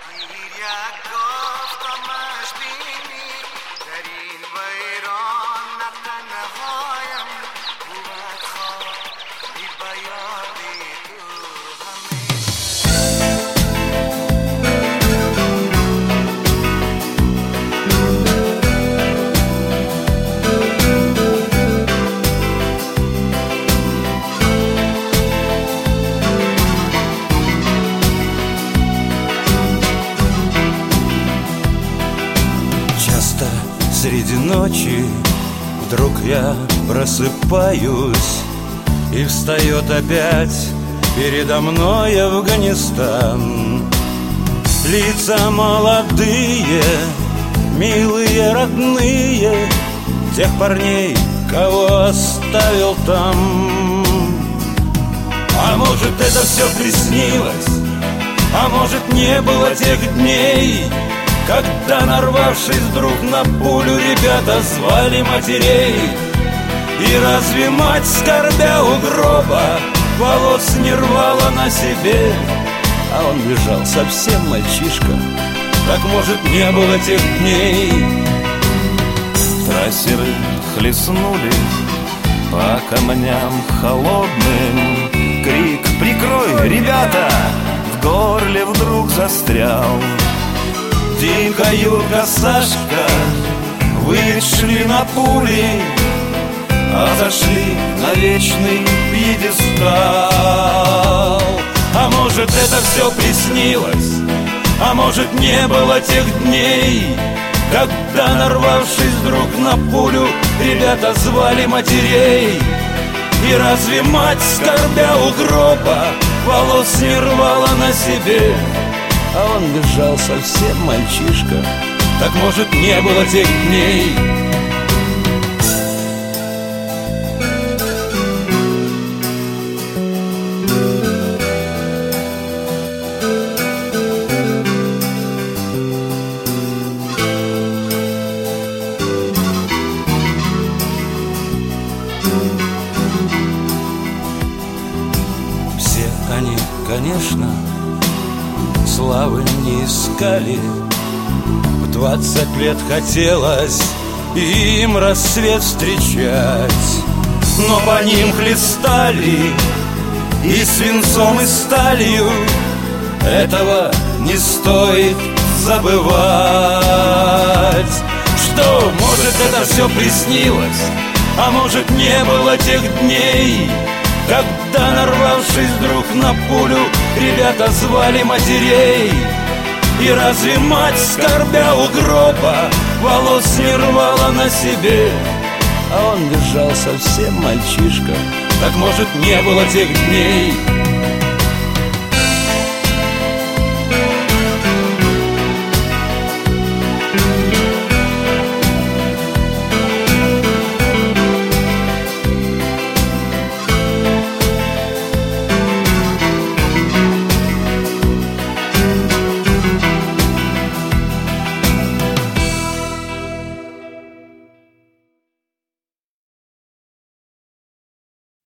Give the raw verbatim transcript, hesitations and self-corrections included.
Среди ночи вдруг я просыпаюсь, и встает опять передо мной Афганистан. Лица молодые, милые, родные, тех парней, кого оставил там. А может, это все приснилось, а может, не было тех дней, когда, нарвавшись вдруг на пулю, ребята звали матерей. И разве мать, скорбя у гроба, волос не рвала на себе? А он лежал совсем мальчишка, так, может, не было тех дней. Трассеры хлестнули по камням холодным. Крик «Прикрой, ребята!» в горле вдруг застрял. Димка, Юрка, Сашка вышли на пули, а зашли на вечный пьедестал. А может, это все приснилось, а может, не было тех дней, когда, нарвавшись вдруг на пулю, ребята звали матерей. И разве мать, скорбя у гроба, волос не рвала на себе? А он лежал совсем мальчишка, так, может, не было тех дней. Все они, конечно, славы не искали. В двадцать лет хотелось им рассвет встречать, но по ним хлестали и свинцом, и сталью. Этого не стоит забывать. Что, может, это все приснилось, а может, не было тех дней, когда, нарвавшись вдруг на пулю, ребята звали матерей. И разве мать, скорбя у гроба, волос не рвала на себе? А он лежал совсем мальчишка, так, может, не было тех дней.